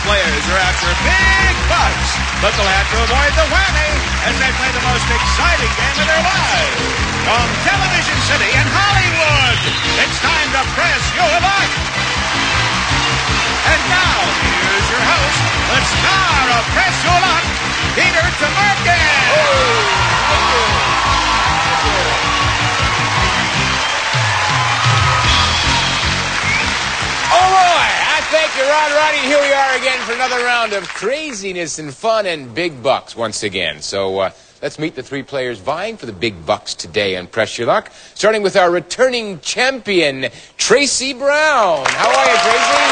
players are after big bucks, but they'll have to avoid the whammy as they play the most exciting game of their lives. From Television City in Hollywood, it's time to press your luck. And now, here's your host, the star of Press Your Luck, Peter Tomarken. Thank you, Ron Roddy. Here we are again for another round of craziness and fun and big bucks once again. So let's meet the three players vying for the big bucks today on Press Your Luck, starting with our returning champion, Tracy Brown. How are you, Tracy?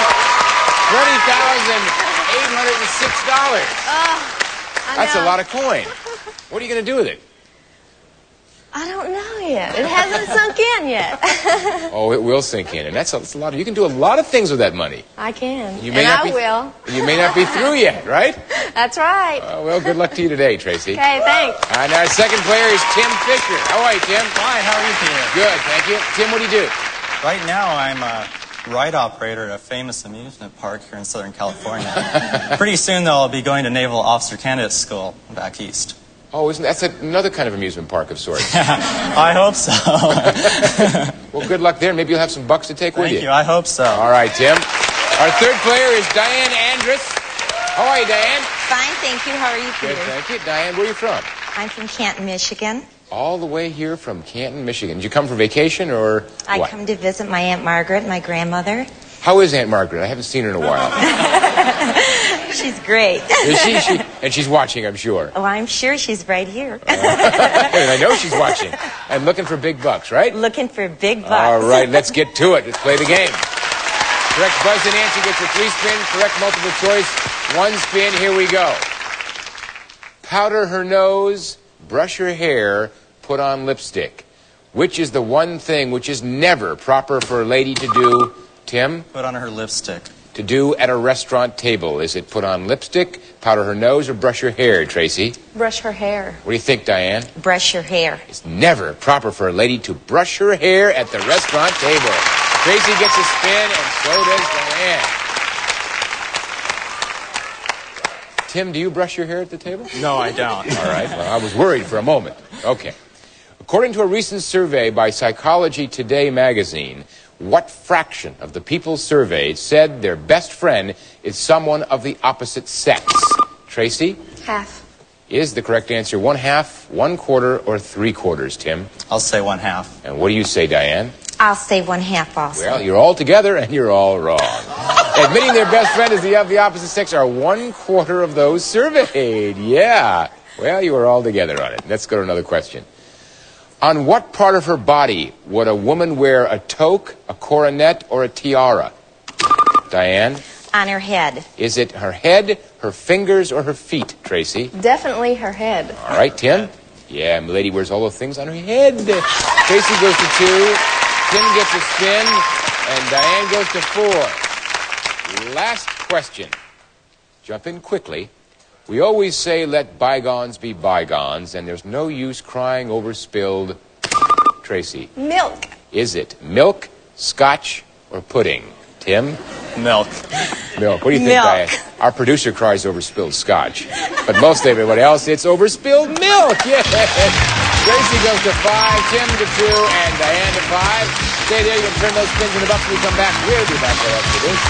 $20,806. That's a lot of coin. What are you going to do with it? I don't know yet. It hasn't sunk in yet. Oh, it will sink in, and that's a lot. You can do a lot of things with that money. I can, I will. You may not be through yet, right? That's right. Well, good luck to you today, Tracy. Okay, thanks. And our second player is Tim Fisher. How are you, Tim? Hi, how are you, Peter? Good, thank you. Tim, what do you do? Right now, I'm a ride operator at a famous amusement park here in Southern California. Pretty soon, though, I'll be going to Naval Officer Candidate School back east. Oh, that's another kind of amusement park of sorts? I hope so. Well, good luck there. Maybe you'll have some bucks to take with you. Thank you. I hope so. All right, Tim. Our third player is Diane Andrus. How are you, Diane? Fine, thank you. How are you, Peter? Good, thank you. Diane, where are you from? I'm from Canton, Michigan. All the way here from Canton, Michigan. Did you come for vacation or what? I come to visit my Aunt Margaret, my grandmother. How is Aunt Margaret? I haven't seen her in a while. She's great. Is she? And she's watching, I'm sure. Oh, I'm sure she's right here. And I know she's watching. And looking for big bucks, right? Looking for big bucks. All right, let's get to it. Let's play the game. Correct buzz and answer gets a 3 spin. Correct multiple choice, 1 spin. Here we go. Powder her nose, brush her hair, put on lipstick. Which is the one thing which is never proper for a lady to do? Tim? Put on her lipstick. To do at a restaurant table. Is it put on lipstick, powder her nose, or brush her hair, Tracy? Brush her hair. What do you think, Diane? Brush your hair. It's never proper for a lady to brush her hair at the restaurant table. Tracy gets a spin, and so does Diane. Tim, do you brush your hair at the table? No, I don't. All right. Well, I was worried for a moment. Okay. According to a recent survey by Psychology Today magazine, what fraction of the people surveyed said their best friend is someone of the opposite sex? Tracy? Half. Is the correct answer 1/2, 1/4, or 3/4, Tim? I'll say 1/2. And what do you say, Diane? I'll say 1/2 also. Well, you're all together and you're all wrong. Admitting their best friend is of the opposite sex are 1/4 of those surveyed. Yeah. Well, you were all together on it. Let's go to another question. On what part of her body would a woman wear a toque, a coronet, or a tiara? Diane? On her head. Is it her head, her fingers, or her feet, Tracy? Definitely her head. All right, Tim? Yeah, milady wears all those things on her head. Tracy goes to 2, Tim gets a spin, and Diane goes to 4. Last question. Jump in quickly. We always say let bygones be bygones, and there's no use crying over spilled... Tracy. Milk. Is it milk, scotch, or pudding? Tim? Milk. Milk. What do you think, Diane? Our producer cries over spilled scotch. But most everybody else, it's over spilled milk. Yes. Tracy goes to 5, Tim to 2, and Diane to 5. Stay there. You can turn those spins in the bucks when we come back. We'll be back right after this.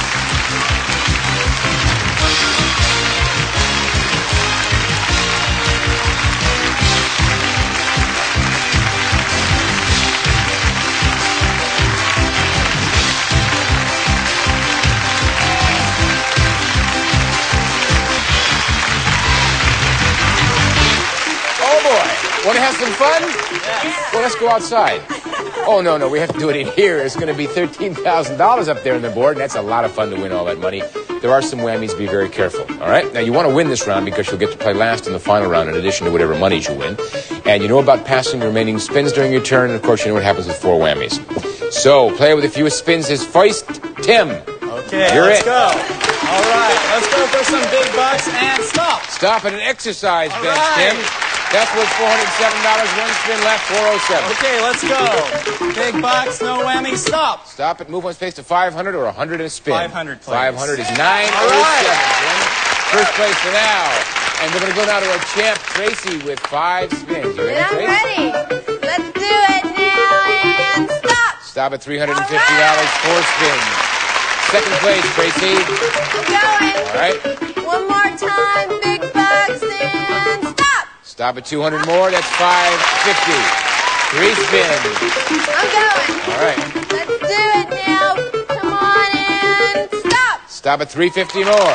Want to have some fun? Yes. Well, let's go outside. Oh, no, we have to do it in here. It's going to be $13,000 up there on the board, and that's a lot of fun to win all that money. There are some whammies. Be very careful, all right? Now, you want to win this round because you'll get to play last in the final round in addition to whatever monies you win. And you know about passing the remaining spins during your turn, and, of course, you know what happens with 4 whammies. So, player with the fewest spins is first, Tim. Okay, let's go. All right, let's go for some big bucks and stop. Stop at an exercise bench, right. Tim. That's worth $407. One spin left, 407. Okay, let's go. Big bucks, no whammy, stop. Stop it. Move one space to 500 or 100 and a spin. 500, please. 500 is 907. First place for now. And we're going to go now to our champ, Tracy, with 5 spins. You ready, I'm Tracy? ready. Let's do it now and stop. Stop at $350, 4 spins. Second place, Tracy. I'm going. All right. One more time, big bucks and stop. Stop at 200 more. That's 550. 3 spins. I'm going. All right. Let's do it now. Come on and stop. Stop at 350 more.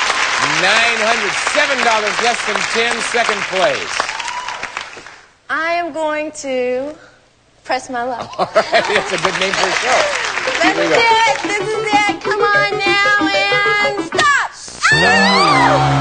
$907 less than Tim, second place. I am going to press my luck. All right, that's a good name for a show. Let's do it. This is it. Come on now and stop.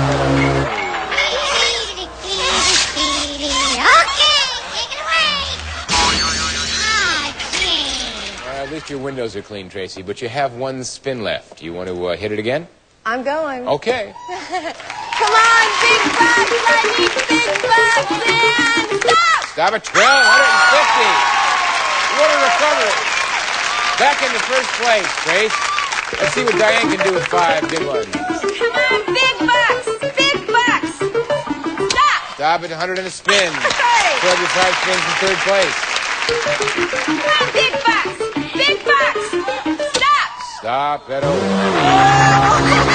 At least your windows are clean, Tracy, but you have 1 spin left. You want to hit it again? I'm going. Okay. Come on, big bucks. I need big bucks and stop. Stop at $1,250. What a recovery. Back into first place, Trace. Let's see what Diane can do with 5 good ones. Come on, big bucks. Big bucks. Stop. Stop at 100 and a spin. Okay. 12 your 5 spins in third place. Come on, big bucks. Big bucks. Stop. Stop at 0.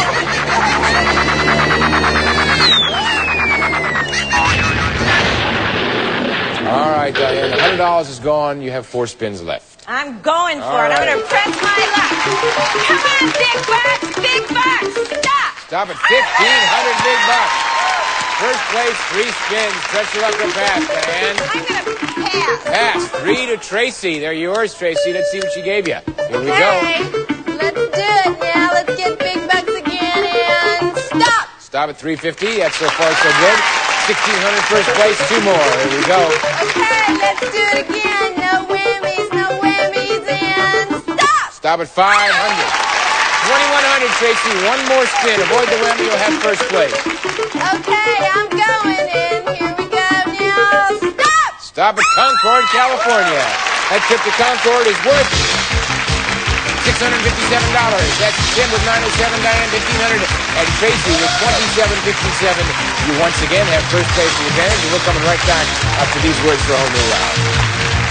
All right, Diane, $100 is gone. You have 4 spins left. I'm going for All it. I'm right. going to press my luck. Come on, big bucks. Big bucks. Stop. Stop at 1,500 big bucks. First place, 3 spins. Press your luck or pass, Diane. I'm going to pass. Pass. 3 to Tracy. They're yours, Tracy. Let's see what she gave you. Here we go. Okay. Let's do it now. Let's get big bucks again and stop. Stop at 350. That's so far so good. 1,600 first place. 2 more. Here we go. Okay, let's do it again. No whammies and stop. Stop at 500. 2,100, Tracy. 1 more spin. Avoid the whammy. You'll have first place. Okay, I'm going in. Here we go now. Stop. Stop at Concord, California. That trip to Concord is worth $657. That's Tim with 907, Diane 1,500, and Tracy with 2757. You once again have first place in advantage, and we're coming right back after these words for a whole new round.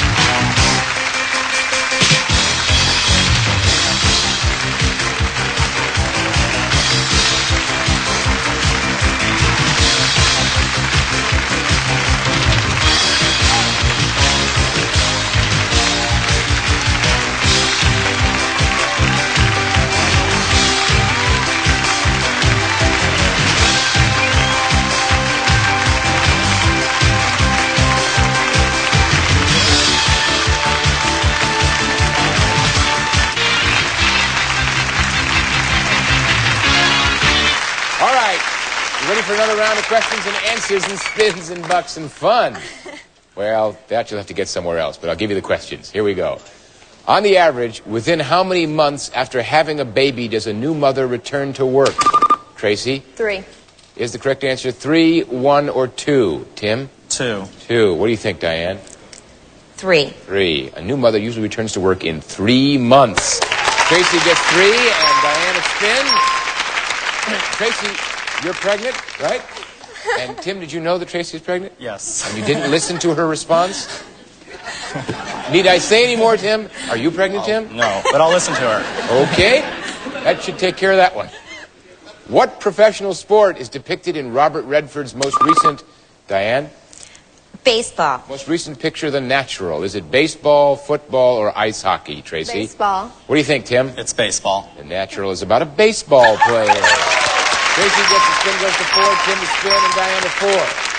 Ready for another round of questions and answers and spins and bucks and fun? Well, that you'll have to get somewhere else, but I'll give you the questions. Here we go. On the average, within how many months after having a baby does a new mother return to work? Tracy? 3. Is the correct answer 3, 1, or 2? Tim? 2. 2. What do you think, Diane? 3. 3. A new mother usually returns to work in 3 months. Tracy gets 3, and Diane a spin. Tracy, you're pregnant, right? And Tim, did you know that Tracy is pregnant? Yes. And you didn't listen to her response? Need I say any more, Tim? Are you pregnant, Tim? No, but I'll listen to her. Okay. That should take care of that one. What professional sport is depicted in Robert Redford's most recent, Diane? Baseball. Most recent picture, The Natural. Is it baseball, football, or ice hockey, Tracy? Baseball. What do you think, Tim? It's baseball. The Natural is about a baseball player. Tracy gets the spin, goes to 4, Tim to spin, and Diane to 4.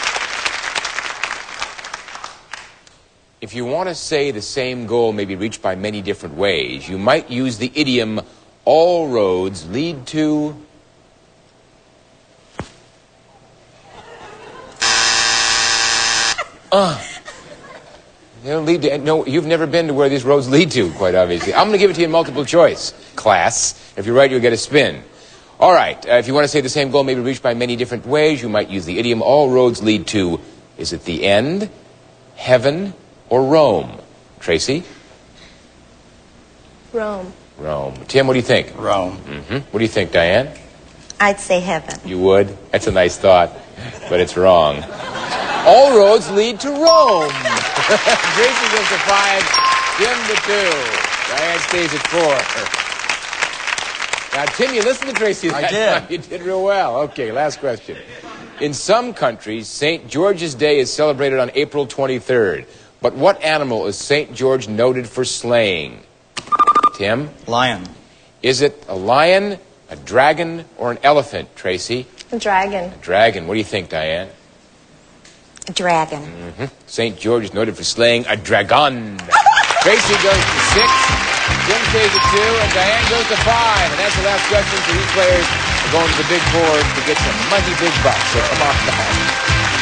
If you want to say the same goal may be reached by many different ways, you might use the idiom, all roads lead to... They don't lead to... No, you've never been to where these roads lead to, quite obviously. I'm going to give it to you in multiple choice, class. If you're right, you'll get a spin. All right, if you want to say the same goal may be reached by many different ways, you might use the idiom, all roads lead to Is it the end, heaven, or Rome? Tracy? Rome. Rome. Tim, what do you think? Rome. What do you think, Diane? I'd say heaven. You would? That's a nice thought, but it's wrong. All roads lead to Rome. Tracy goes to 5, Tim to 2. Diane stays at 4. Now, Tim, you listened to Tracy that time. You did real well. Okay, last question. In some countries, St. George's Day is celebrated on April 23rd. But what animal is St. George noted for slaying? Tim? Lion. Is it a lion, a dragon, or an elephant, Tracy? A dragon. A dragon. What do you think, Diane? A dragon. St. George is noted for slaying a dragon. Tracy goes to 6, Jim stays at 2, and Diane goes to 5. And that's the last question, so these players are going to the big board to get some mighty big bucks. So come on back.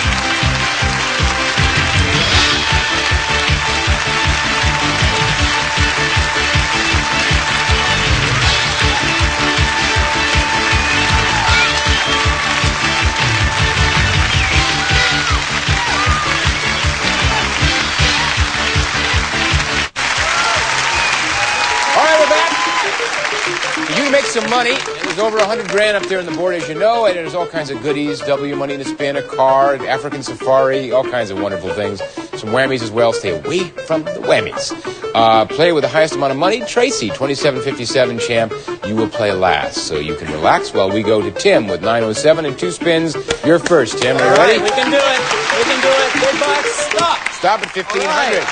You make some money. There's over 100 grand up there on the board, as you know, and there's all kinds of goodies. W money in a spin, a car, an African safari, all kinds of wonderful things. Some whammies as well. Stay away from the whammies. Player with the highest amount of money, Tracy, 27.57 champ. You will play last, so you can relax while we go to Tim with 907 and 2 spins. You're first, Tim. Are you ready? We can do it. We can do it. Big bucks. Stop. Stop at 1,500.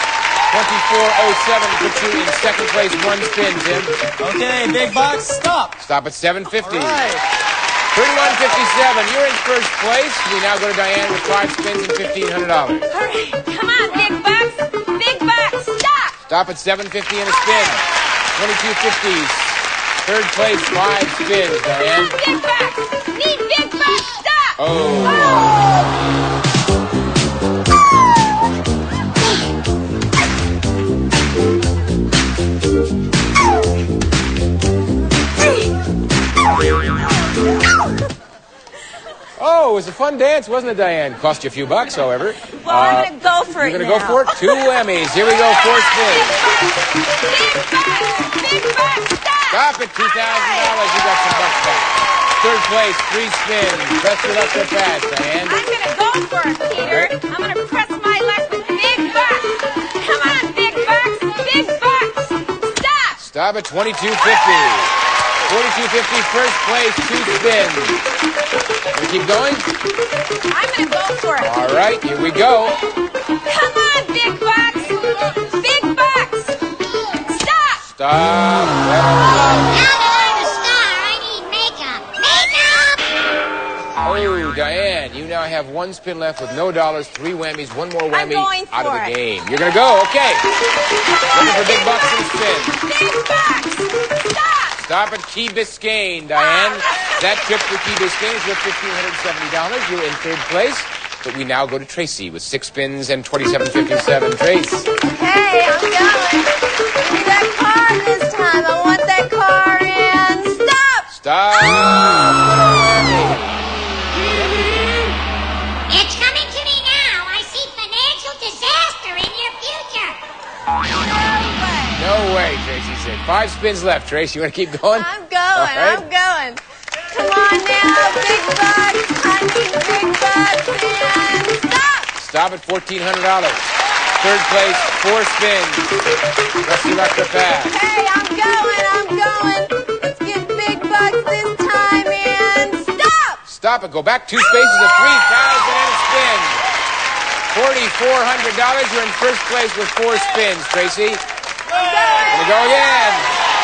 24.07 puts you in second place, 1 spin, Tim. Okay, big bucks. Stop. Stop at 750. All right. 31.57. You're in first place. We now go to Diane with 5 spins and $1,500. All right, come on, big bucks. Big bucks. Stop. Stop at 750 and a spin. 22.50s. Third place, 5 spins, Diane. Big bucks. Need big bucks. Stop. Oh. Oh, it was a fun dance, wasn't it, Diane? Cost you a few bucks, however. Well, I'm going to go for it You're now. going to go for it? 2 whammies. Here we go, 4 spins. Big bucks. Stop. Stop at $2,000. You got some bucks back. Third place, 3 spins. Best of luck so fast, Diane. I'm going to go for it, Peter. I'm going to press my luck with big bucks. Come on, big bucks. Big bucks. Stop. Stop at 22.50. 42.50, first place, 2 spins. Gonna keep going? I'm going to go for it. All right, here we go. Come on, big bucks. Big bucks. Stop. Stop. Now that I'm a star, I need makeup. Makeup! Oh, Diane, you now have 1 spin left with no dollars, 3 whammies, 1 more I'm whammy going out of for the it. game. You're gonna go, okay. Looking for big bucks and spin. Big bucks. Stop. Stop at Key Biscayne, Diane. That trip to Key Biscayne is worth $1,570. You're in third place. But we now go to Tracy with 6 spins and 27.57. Trace. Hey, I'm going. Give me that car this time. I want that car and stop. Stop. It's coming to me now. I see financial disaster in your future. No way, Tracy said. 5 spins left, Trace. You want to keep going? I'm going. All right. I'm going. Come on now, big bucks. I need big bucks and stop. Stop at $1,400. Third place, 4 spins. Best of luck to pass. Hey, I'm going. Let's get big bucks this time and stop. Stop it. Go back 2 spaces at 3,000 and a spin. $4,400. You're in first place with 4 spins, Tracy. Gonna go again.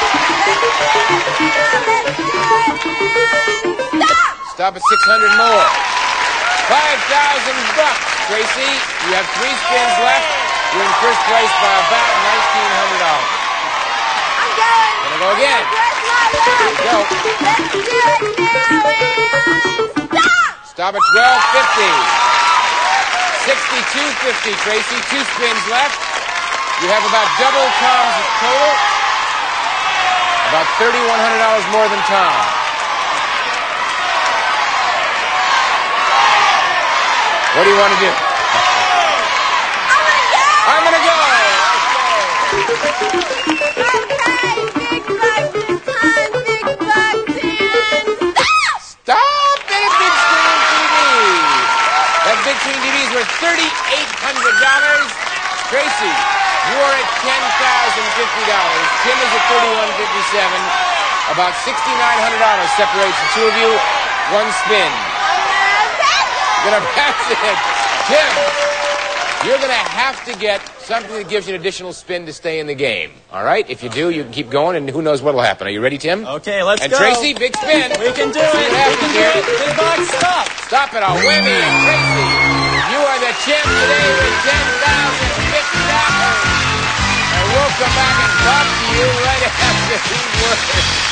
Stop at 600 more. 5,000 bucks, Tracy. You have 3 spins left. You're in first place by about $1,900. I'm going. Gonna go again. Press my luck. Go. Let's do it now and stop. Stop at 12.50. 62.50, Tracy. 2 spins left. You have about double Tom's total. About $3,100 more than Tom. What do you want to do? big bucks this time, big bucks, and stop! Stop that big screen TV. That big screen TV is worth $3,800. Tracy, you are at $10,050. Tim is at $3,157. About $6,900 separates the two of you. One spin. You're gonna pass it. Tim, you're gonna have to get something that gives you an additional spin to stay in the game. All right? If you do, you can keep going, and who knows what'll happen. Are you ready, Tim? Okay, let's and go. Tracy, big spin. We can do See it. what happens here. Big box, stop. Stop it. A whammy. And Tracy, you are the champ today with $10,050. And we'll come back and talk to you right after these words.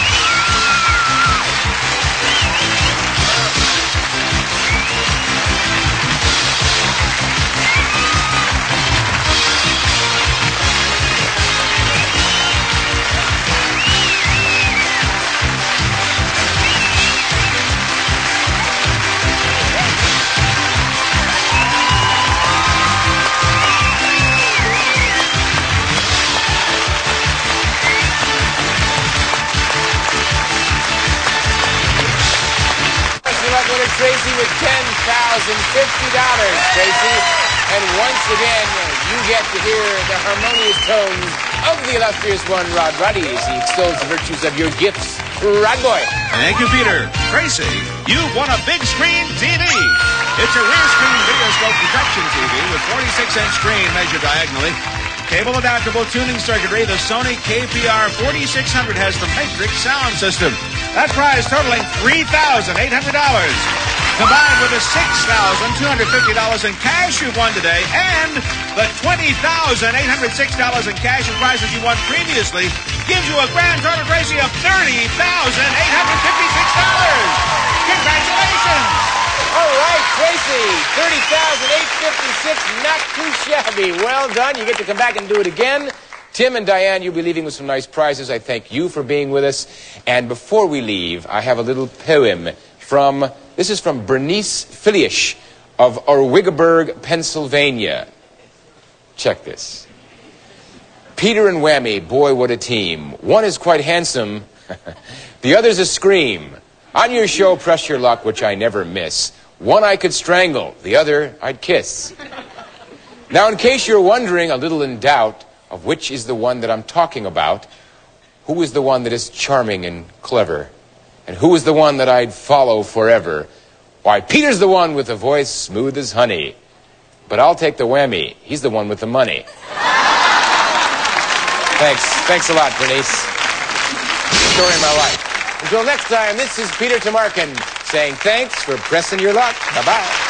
Tracy with $10,050, Tracy. And once again, you get to hear the harmonious tones of the illustrious one, Rod Roddy, as he extols the virtues of your gifts. Rod Boy. Thank you, Peter. Tracy, you've won a big screen TV. It's a rear screen videoscope projection TV with 46-inch screen measured diagonally. Cable adaptable tuning circuitry. The Sony KPR 4600 has the Matrix sound system. That prize totaling $3,800. Combined with the $6,250 in cash you've won today and the $20,806 in cash and prizes you won previously gives you a grand total, Tracy, of $30,856. Congratulations! All right, Tracy, $30,856, not too shabby. Well done. You get to come back and do it again. Tim and Diane, you'll be leaving with some nice prizes. I thank you for being with us. And before we leave, I have a little poem this is from Bernice Filiush of Orwigaburg, Pennsylvania. Check this. Peter and Whammy, boy, what a team. One is quite handsome, the other's a scream. On your show, Press Your Luck, which I never miss. One I could strangle, the other I'd kiss. Now, in case you're wondering, a little in doubt, of which is the one that I'm talking about, who is the one that is charming and clever? And who is the one that I'd follow forever? Why, Peter's the one with a voice smooth as honey. But I'll take the Whammy. He's the one with the money. Thanks a lot, Bernice. Story of my life. Until next time, this is Peter Tamarkin saying thanks for pressing your luck. Bye-bye.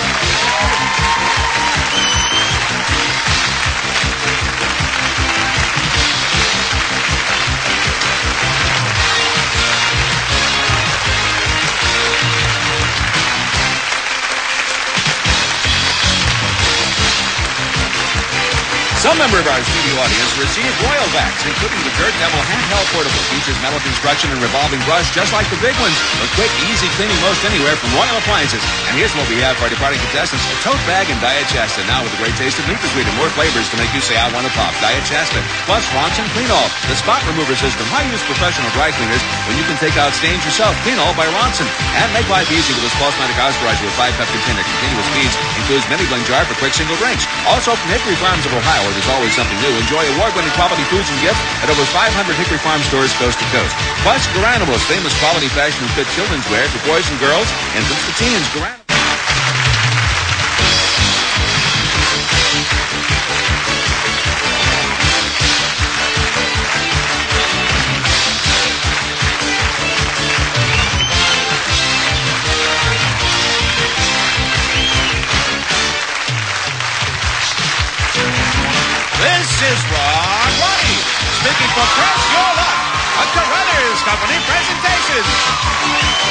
Some member of our studio audience received Royal Vacs, including the Dirt Devil handheld portable. Features metal construction and revolving brush just like the big ones. A quick, easy cleaning most anywhere from Royal Appliances. And here's what we have for our departing contestants. A tote bag and Diet Shasta. Now with a great taste of NutraSweet and more flavors to make you say, I want to pop. Diet Shasta. Plus Ronson Clean All. The spot remover system. High-use professional dry cleaners when you can take out stains yourself. Clean All by Ronson. And make life easy with this Pulse-Matic Osterizer with 5-cup container. Continuous feeds. Includes mini blend jar for quick single drinks. Also from Hickory Farms of Ohio, where there's always something new. Enjoy award-winning quality foods and gifts at over 500 Hickory Farm stores coast to coast. Plus, Garanimals, famous quality fashion and fit children's wear for boys and girls, infants to teens. Garanimals. This is Rod Roddy, speaking for Press Your Luck, a Carruthers Company presentation.